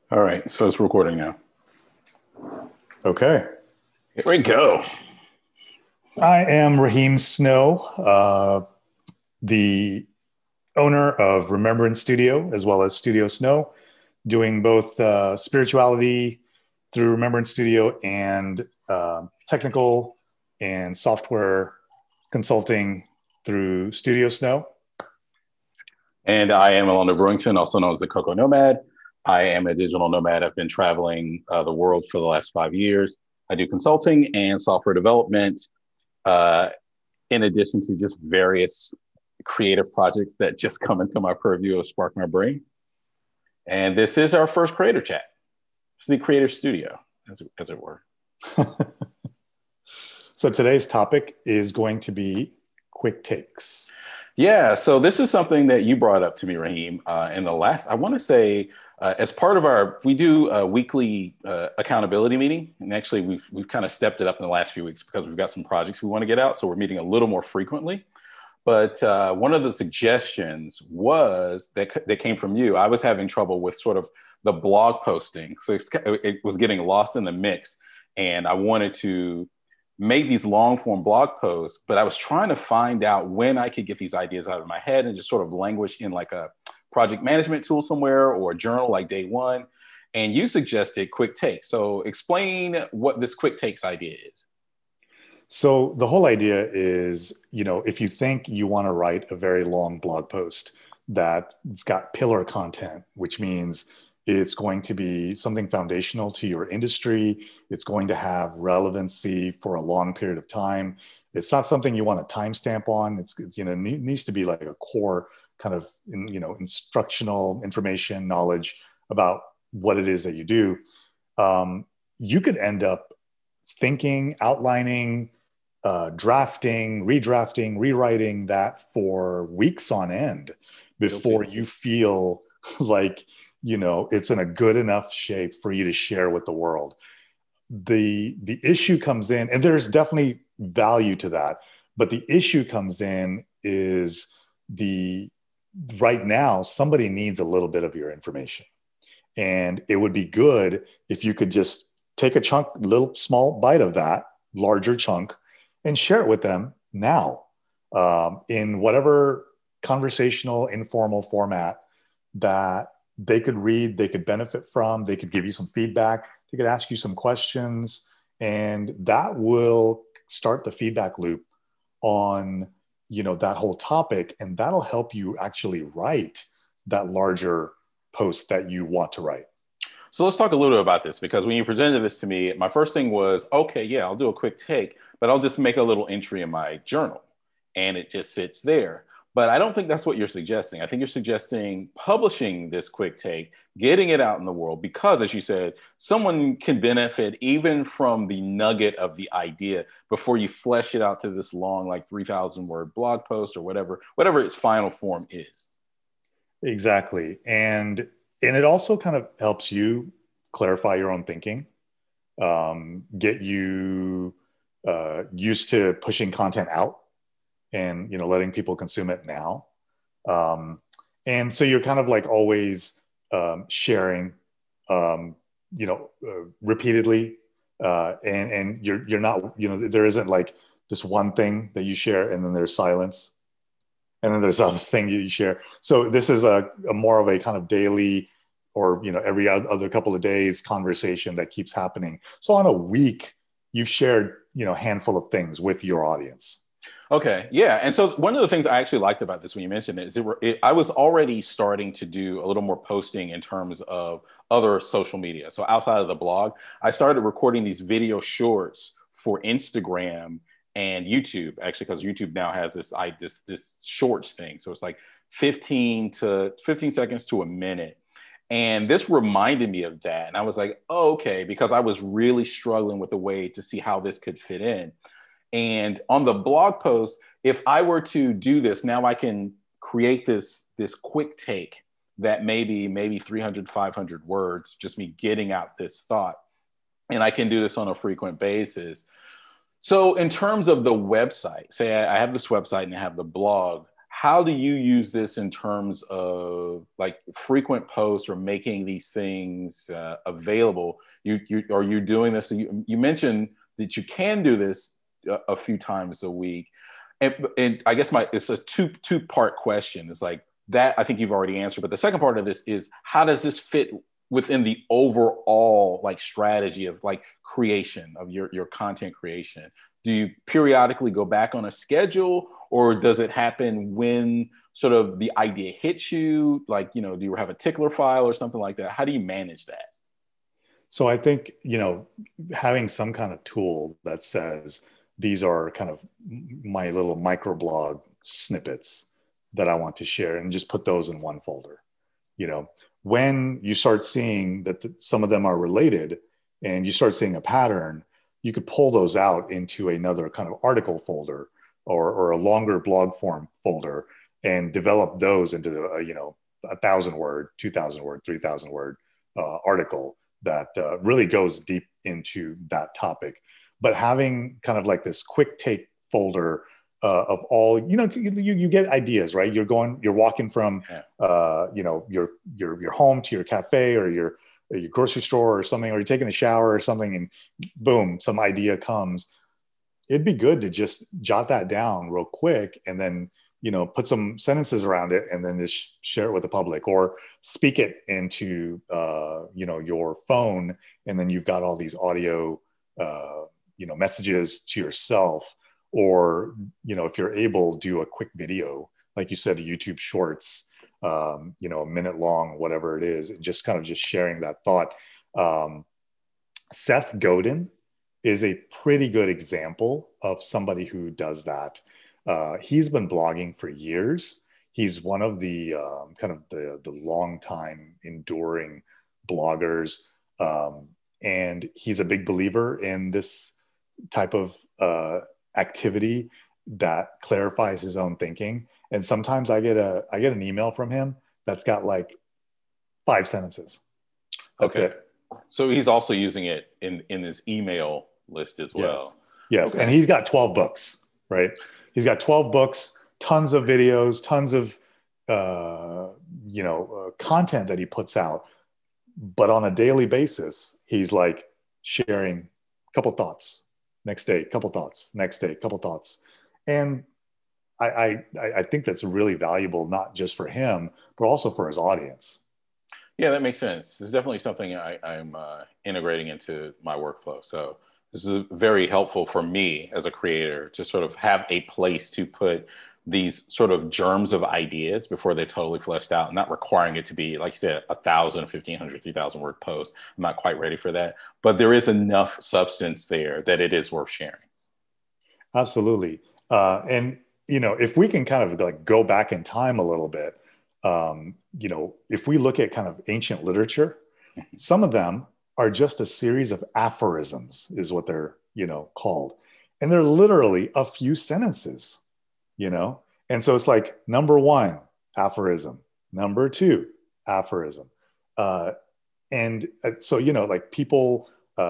All right, so it's recording now. Okay. Here we go. I am Raheem Snow, the owner of Remembrance Studio as well as Studio Snow, doing both spirituality through Remembrance Studio and technical and software consulting through Studio Snow. And I am Alonzo Brewington, also known as the Cocoa Nomad. I am a digital nomad. I've been traveling the world for the last 5 years. I do consulting and software development, uh, in addition to just various creative projects that just come into my purview of Spark My Brain. And this is our first creator chat. It's the creator studio, as it were. So today's topic is going to be quick takes. Yeah, so this is something that you brought up to me, Raheem, in the last, I want to say, as part of we do a weekly accountability meeting. And actually, we've kind of stepped it up in the last few weeks because we've got some projects we want to get out. So we're meeting a little more frequently. But one of the suggestions was that came from you. I was having trouble with sort of the blog posting. So it was getting lost in the mix. And I wanted to make these long form blog posts, but I was trying to find out when I could get these ideas out of my head and just sort of languish in like a project management tool somewhere or a journal like Day One. And you suggested quick takes. So explain what this quick takes idea is. So the whole idea is, if you think you want to write a very long blog post that it's got pillar content, which means it's going to be something foundational to your industry, it's going to have relevancy for a long period of time. It's not something you want to timestamp on. It needs to be like a core kind of, instructional information, knowledge about what it is that you do. You could end up thinking, outlining, drafting, redrafting, rewriting that for weeks on end before you feel like, it's in a good enough shape for you to share with the world. The issue comes in, and there's definitely value to that, but the issue comes in is right now somebody needs a little bit of your information. And it would be good if you could just take a chunk, little small bite of that larger chunk and share it with them now, in whatever conversational, informal format that they could read, they could benefit from, they could give you some feedback, they could ask you some questions, and that will start the feedback loop on, that whole topic, and that'll help you actually write that larger post that you want to write. So let's talk a little bit about this, because when you presented this to me, my first thing was, okay, yeah, I'll do a quick take, but I'll just make a little entry in my journal and it just sits there. But I don't think that's what you're suggesting. I think you're suggesting publishing this quick take, getting it out in the world, because as you said, someone can benefit even from the nugget of the idea before you flesh it out to this long, like 3,000 word blog post or whatever its final form is. Exactly. And it also kind of helps you clarify your own thinking, get you used to pushing content out and, letting people consume it now. And so you're kind of like always sharing, repeatedly. And you're not, there isn't like this one thing that you share and then there's silence. And then there's other thing you share. So this is a more of a kind of daily or, every other couple of days conversation that keeps happening. So on a week, you've shared, a handful of things with your audience. Okay, yeah. And so one of the things I actually liked about this when you mentioned it is I was already starting to do a little more posting in terms of other social media. So outside of the blog, I started recording these video shorts for Instagram and YouTube, actually, because YouTube now has this shorts thing. So it's like 15 seconds to a minute. And this reminded me of that. And I was like, oh, okay, because I was really struggling with a way to see how this could fit in. And on the blog post, if I were to do this, now I can create this quick take that maybe 300, 500 words, just me getting out this thought. And I can do this on a frequent basis. So in terms of the website, say I have this website and I have the blog, how do you use this in terms of like frequent posts or making these things available? Are you doing this? You mentioned that you can do this a few times a week, and I guess it's a two-part question. It's like that I think you've already answered, but the second part of this is how does this fit within the overall like strategy of like creation of your content creation? Do you periodically go back on a schedule, or does it happen when sort of the idea hits you? Like, you know, do you have a tickler file or something like that? How do you manage that? So I think, you know, having some kind of tool that says these are kind of my little microblog snippets that I want to share, and just put those in one folder. You know, when you start seeing that some of them are related and you start seeing a pattern, you could pull those out into another kind of article folder, or a longer blog form folder, and develop those into a, you know, 1,000 word, 2,000 word, 3,000 word article that really goes deep into that topic. But having kind of like this quick take folder of all, you know, you get ideas, right? You're walking from, you know, your home to your cafe or your grocery store or something, or you're taking a shower or something, and boom, some idea comes. It'd be good to just jot that down real quick, and then, you know, put some sentences around it, and then just share it with the public, or speak it into, you know, your phone. And then you've got all these audio, you know, messages to yourself, or, you know, if you're able, do a quick video, like you said, YouTube shorts, you know, a minute long, whatever it is, just kind of just sharing that thought. Seth Godin is a pretty good example of somebody who does that. He's been blogging for years. He's one of the kind of the long time enduring bloggers. And he's a big believer in this type of activity that clarifies his own thinking. And sometimes I get an email from him that's got like 5 sentences. That's Okay. it. So he's also using it in his email list as well. Yes. Okay. And he's got 12 books, right? He's got 12 books, tons of videos, tons of, you know, content that he puts out. But on a daily basis, he's like sharing a couple thoughts, next day, couple thoughts, next day, couple thoughts. And I think that's really valuable, not just for him, but also for his audience. Yeah, that makes sense. It's definitely something I'm integrating into my workflow. So this is very helpful for me as a creator to sort of have a place to put these sort of germs of ideas before they're totally fleshed out, and not requiring it to be, like you said, 1,000, 1,500, 3,000 word post. I'm not quite ready for that, but there is enough substance there that it is worth sharing. Absolutely. And, you know, if we can kind of like go back in time a little bit, you know, if we look at kind of ancient literature, some of them are just a series of aphorisms, is what they're, you know, called. And they're literally a few sentences, you know? And so it's like, number 1, aphorism. Number 2, aphorism. And so, you know, like people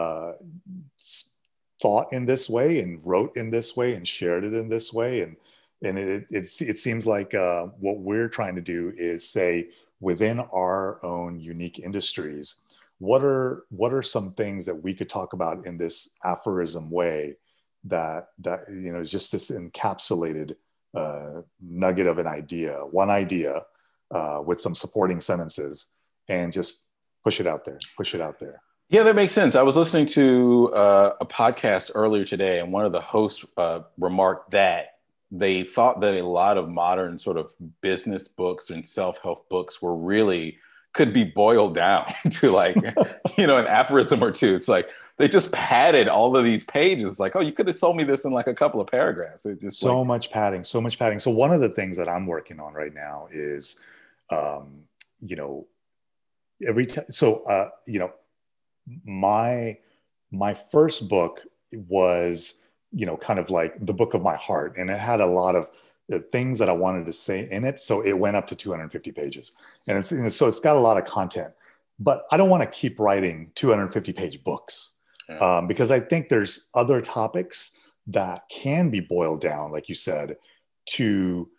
thought in this way and wrote in this way and shared it in this way. And it seems like what we're trying to do is say, within our own unique industries, what are some things that we could talk about in this aphorism way that you know is just this encapsulated nugget of an idea, one idea with some supporting sentences, and just push it out there. Yeah, that makes sense. I was listening to a podcast earlier today, and one of the hosts remarked that they thought that a lot of modern sort of business books and self-help books could be boiled down to like, you know, an aphorism or two. It's like they just padded all of these pages. Like, oh, you could have sold me this in like a couple of paragraphs. It just so much padding. So one of the things that I'm working on right now is, you know, every time. So, you know, my first book was, you know, kind of like the book of my heart, and it had a lot of things that I wanted to say in it. So it went up to 250 pages, and so it's got a lot of content. But I don't want to keep writing 250 page books, because I think there's other topics that can be boiled down, like you said, to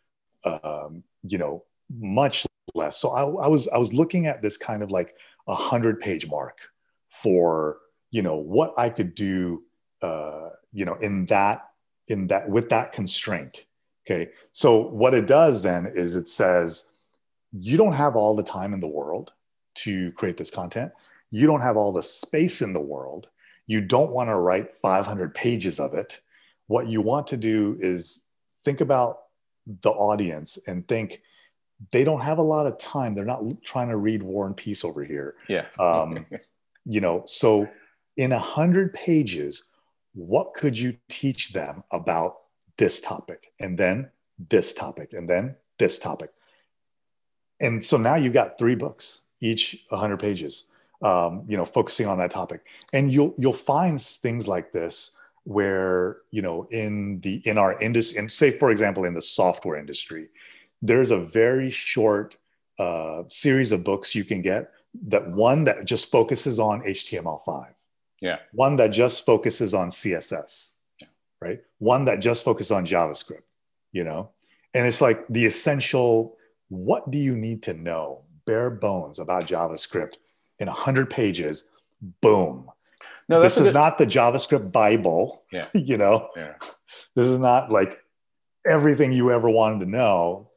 you know, much less. So I was looking at this kind of like 100-page mark for, you know, what I could do, you know, in that with that constraint. Okay. So what it does then is it says, you don't have all the time in the world to create this content. You don't have all the space in the world. You don't want to write 500 pages of it. What you want to do is think about the audience and think they don't have a lot of time. They're not trying to read War and Peace over here. Yeah. You know, so in 100 pages, what could you teach them about this topic, and then this topic, and then this topic? And so now you've got 3 books, each 100 pages, you know, focusing on that topic. And you'll find things like this where, you know, in our industry, and say, for example, in the software industry, there's a very short series of books you can get, that one that just focuses on HTML5. Yeah. One that just focuses on CSS, right? One that just focuses on JavaScript, you know? And it's like the essential, what do you need to know, bare bones about JavaScript in 100 pages? Boom. No, this is not the JavaScript Bible. Yeah. You know, this is not like everything you ever wanted to know.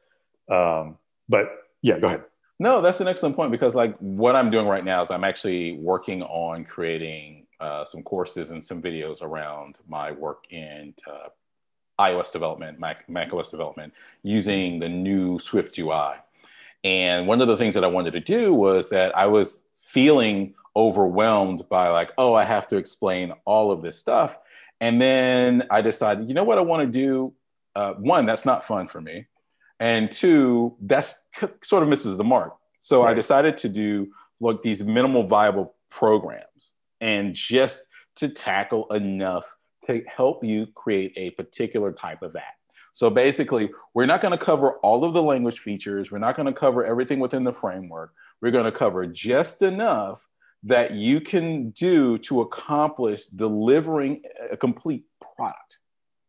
But yeah, go ahead. No, that's an excellent point, because like what I'm doing right now is I'm actually working on creating some courses and some videos around my work in iOS development, Mac OS development, using the new Swift UI. And one of the things that I wanted to do was that I was feeling overwhelmed by like, oh, I have to explain all of this stuff. And then I decided, you know what I want to do? One, that's not fun for me. And 2, that's sort of misses the mark. So I decided to do like these minimal viable programs, and just to tackle enough to help you create a particular type of app. So basically, we're not going to cover all of the language features. We're not going to cover everything within the framework. We're going to cover just enough that you can do to accomplish delivering a complete product.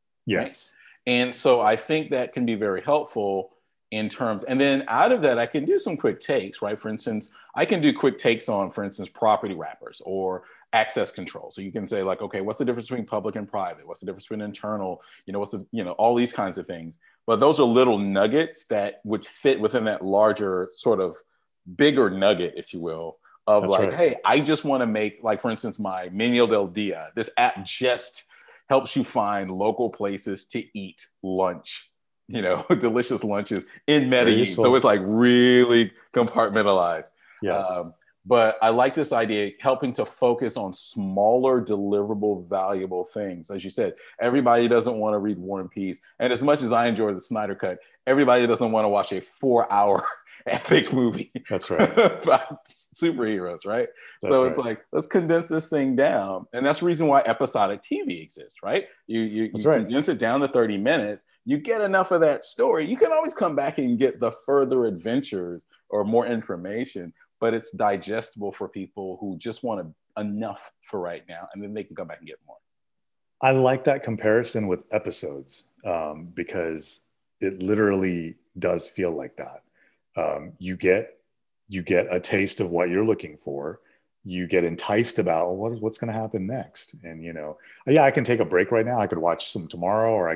Yes. Right? And so I think that can be very helpful in terms, and then out of that, I can do some quick takes, right? For instance, I can do quick takes on, for instance, property wrappers or access control. So you can say like, okay, what's the difference between public and private? What's the difference between internal? You know, what's the, you know, all these kinds of things. But those are little nuggets that would fit within that larger sort of bigger nugget, if you will, of That's like, right. Hey, I just want to make, like, for instance, my Menú del Día. This app just helps you find local places to eat lunch, you know, delicious lunches in Medellin. So it's like really compartmentalized. Yes. But I like this idea, helping to focus on smaller, deliverable, valuable things. As you said, everybody doesn't want to read War and Peace. And as much as I enjoy the Snyder Cut, everybody doesn't want to watch a 4-hour epic movie. That's right. about superheroes, right? That's so it's right. Like, let's condense this thing down. And that's the reason why episodic TV exists, right? You right. condense it down to 30 minutes. You get enough of that story. You can always come back and get the further adventures or more information, but it's digestible for people who just want enough for right now, and then they can come back and get more. I like that comparison with episodes because it literally does feel like that. You get a taste of what you're looking for. You get enticed about what's going to happen next, and yeah, I can take a break right now. I could watch some tomorrow, or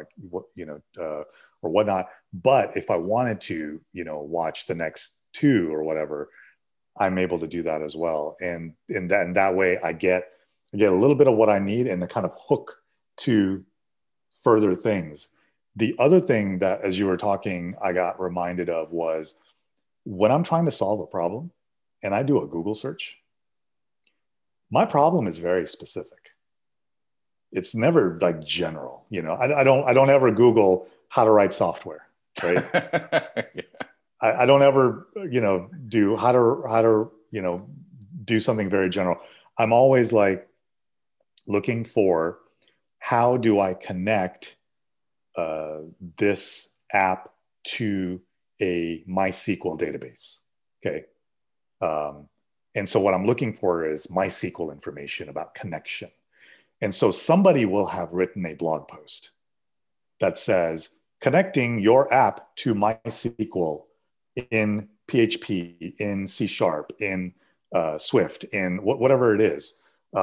or whatnot. But if I wanted to, watch the next 2 or whatever, I'm able to do that as well. And in that way, I get a little bit of what I need and a kind of hook to further things. The other thing that, as you were talking, I got reminded of was when I'm trying to solve a problem and I do a Google search, my problem is very specific. It's never like general, I don't ever Google how to write software, right? Yeah. I don't ever, do how to, do something very general. I'm always like looking for how do I connect this app to a MySQL database. Okay. And so what I'm looking for is MySQL information about connection. And so somebody will have written a blog post that says connecting your app to MySQL in PHP, in C Sharp, in Swift, in whatever it is,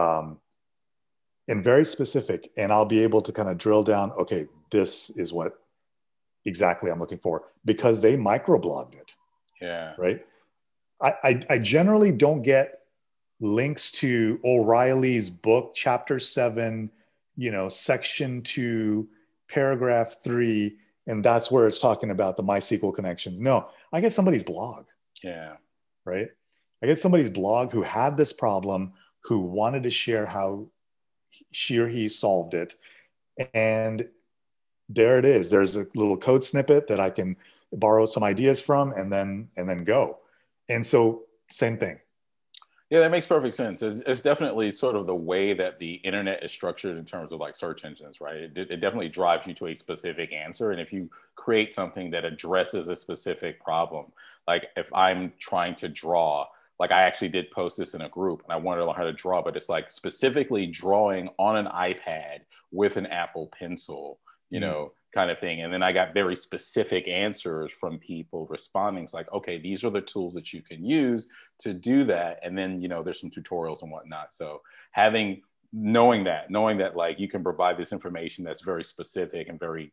and very specific. And I'll be able to kind of drill down, okay, this is what exactly I'm looking for, because they microblogged it. Yeah. Right. I generally don't get links to O'Reilly's book, chapter 7, section 2, paragraph 3, and that's where it's talking about the MySQL connections. No, I get somebody's blog. Yeah. Right. I get somebody's blog who had this problem, who wanted to share how she or he solved it. And there it is. There's a little code snippet that I can borrow some ideas from and then go. And so same thing. Yeah, that makes perfect sense. It's definitely sort of the way that the internet is structured in terms of like search engines, right? It definitely drives you to a specific answer. And if you create something that addresses a specific problem, like if I'm trying to draw, like I actually did post this in a group and I wanted to learn how to draw, but it's like specifically drawing on an iPad with an Apple Pencil, kind of thing. And then I got very specific answers from people responding. It's like, okay, these are the tools that you can use to do that. And then, there's some tutorials and whatnot. So knowing that like you can provide this information that's very specific and very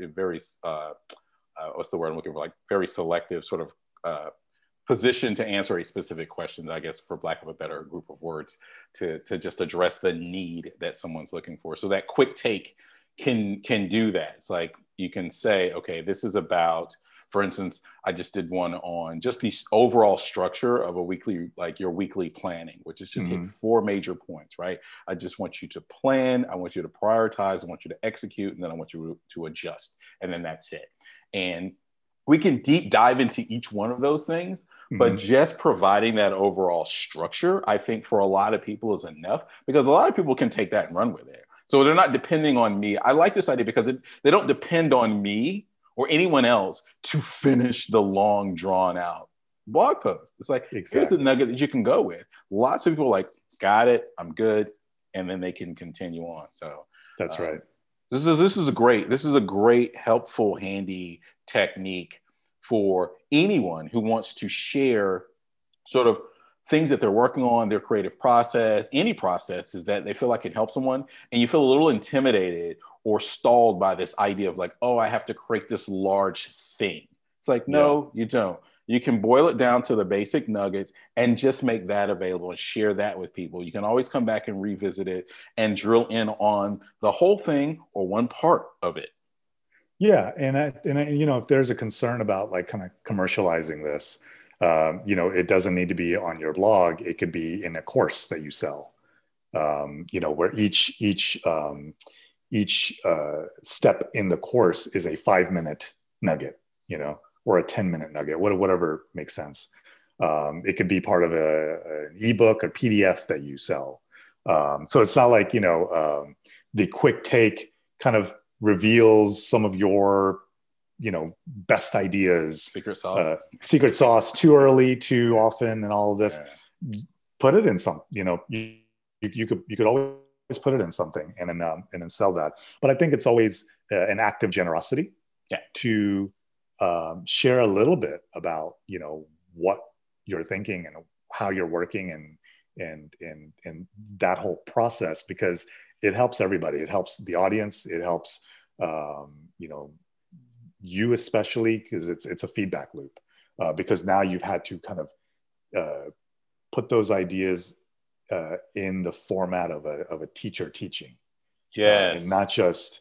what's the word I'm looking for? Like very selective sort of position to answer a specific question, I guess, for lack of a better group of words, to just address the need that someone's looking for. So that quick take can do that. It's like you can say, okay, this is about, for instance, I just did one on just the overall structure of a weekly, like your weekly planning, which is just hit 4 major points, right? I just want you to plan, I want you to prioritize, I want you to execute, and then I want you to adjust. And then that's it. And we can deep dive into each one of those things, but just providing that overall structure, I think for a lot of people is enough, because a lot of people can take that and run with it. So they're not depending on me. I like this idea because they don't depend on me or anyone else to finish the long drawn out blog post. It's like, Here's the nugget that you can go with. Lots of people are like, got it, I'm good. And then they can continue on. So that's right. This is a great, helpful, handy technique for anyone who wants to share sort of things that they're working on, their creative process, any processes that they feel like can help someone, and you feel a little intimidated or stalled by this idea of like, oh, I have to create this large thing. It's like, no, you don't. You can boil it down to the basic nuggets and just make that available and share that with people. You can always come back and revisit it and drill in on the whole thing or one part of it. Yeah. And I, if there's a concern about like kind of commercializing this, it doesn't need to be on your blog. It could be in a course that you sell, where each step in the course is a 5-minute nugget, or a 10-minute nugget, whatever makes sense. It could be part of an ebook or PDF that you sell. So it's not like, the quick take kind of reveals some of your best ideas, secret sauce too early, too often, and all of this. Put it in some, you could always put it in something and then sell that. But I think it's always an act of generosity to share a little bit about what you're thinking and how you're working and that whole process, because it helps everybody. It helps the audience. It helps you especially, because it's a feedback loop, because now you've had to kind of put those ideas in the format of a teacher teaching, and not just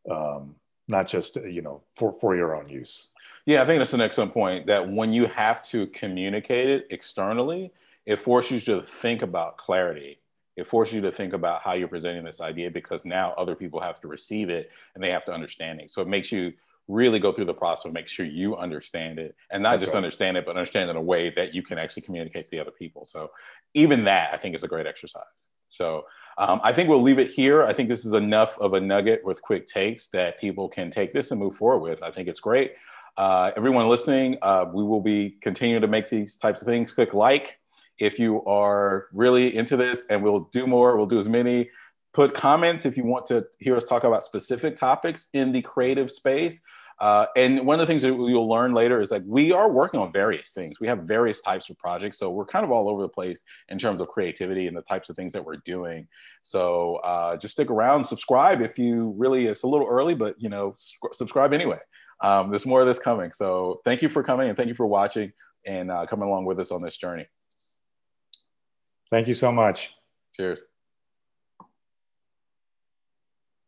for your own use. Yeah, I think that's an excellent point, that when you have to communicate it externally, it forces you to think about clarity. It forces you to think about how you're presenting this idea, because now other people have to receive it and they have to understand it. So it makes you really go through the process of make sure you understand it, and not just understand it, but understand it in a way that you can actually communicate to the other people. So even that, I think, is a great exercise. So I think we'll leave it here. I think this is enough of a nugget with quick takes that people can take this and move forward with. I think it's great. Everyone listening, we will be continuing to make these types of things. Click like if you are really into this, and we'll do more. We'll do as many. Put comments if you want to hear us talk about specific topics in the creative space. And one of the things that you'll learn later is like we are working on various things. We have various types of projects, so we're kind of all over the place in terms of creativity and the types of things that we're doing. So just stick around, subscribe if you really. It's a little early, but you know, subscribe anyway. There's more of this coming. So thank you for coming and thank you for watching and coming along with us on this journey. Thank you so much. Cheers.